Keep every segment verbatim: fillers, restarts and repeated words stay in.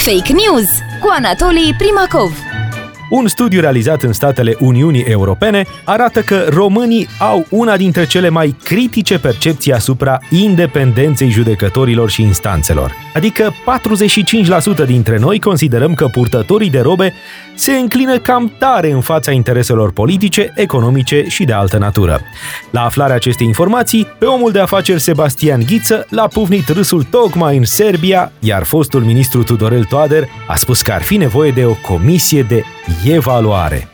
Fake News cu Anatolii Primacov. Un studiu realizat în statele Uniunii Europene arată că românii au una dintre cele mai critice percepții asupra independenței judecătorilor și instanțelor. Adică patruzeci și cinci la sută dintre noi considerăm că purtătorii de robe se înclină cam tare în fața intereselor politice, economice și de altă natură. La aflarea acestei informații, pe omul de afaceri Sebastian Ghiță l-a pufnit râsul tocmai în Serbia, iar fostul ministru Tudorel Toader a spus că ar fi nevoie de o comisie de evaluare.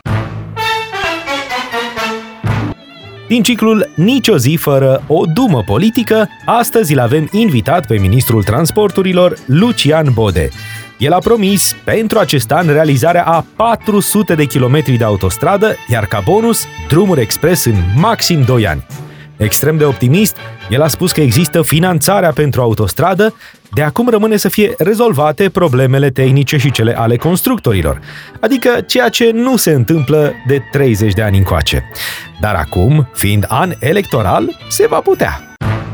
Din ciclul Nici o zi fără o dumă politică, astăzi îl avem invitat pe ministrul transporturilor, Lucian Bode. El a promis pentru acest an realizarea a patru sute de kilometri de autostradă, iar ca bonus, drumuri expres în maxim doi ani. Extrem de optimist, el a spus că există finanțarea pentru autostradă, de acum rămâne să fie rezolvate problemele tehnice și cele ale constructorilor, adică ceea ce nu se întâmplă de treizeci de ani încoace. Dar acum, fiind an electoral, se va putea.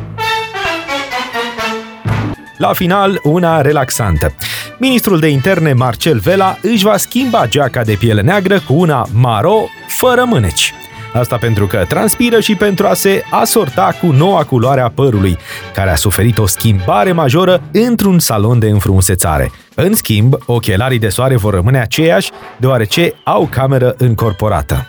La final, una relaxantă. Ministrul de interne Marcel Vela își va schimba geaca de piele neagră cu una maro fără mâneci. Asta pentru că transpiră și pentru a se asorta cu noua culoare a părului, care a suferit o schimbare majoră într-un salon de înfrumusețare. În schimb, ochelarii de soare vor rămâne aceiași, deoarece au cameră încorporată.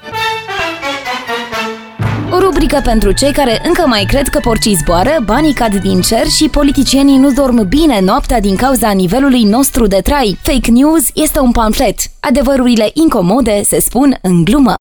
O rubrică pentru cei care încă mai cred că porcii zboară, banii cad din cer și politicienii nu dorm bine noaptea din cauza nivelului nostru de trai. Fake News este un pamflet. Adevărurile incomode se spun în glumă.